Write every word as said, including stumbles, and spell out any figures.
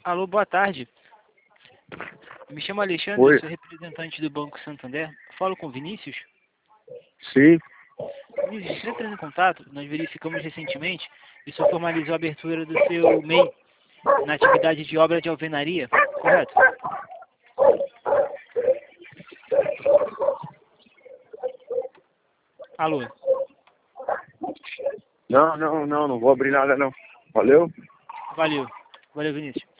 Alô, boa tarde. Me chamo Alexandre, Oi. sou representante do Banco Santander. Falo com Vinícius? Sim. Vinícius, entrando em contato, nós verificamos recentemente e o senhor formalizou a abertura do seu M E I na atividade de obra de alvenaria, correto? Alô? Não, não, não, não vou abrir nada não. Valeu? Valeu. Valeu, Vinícius.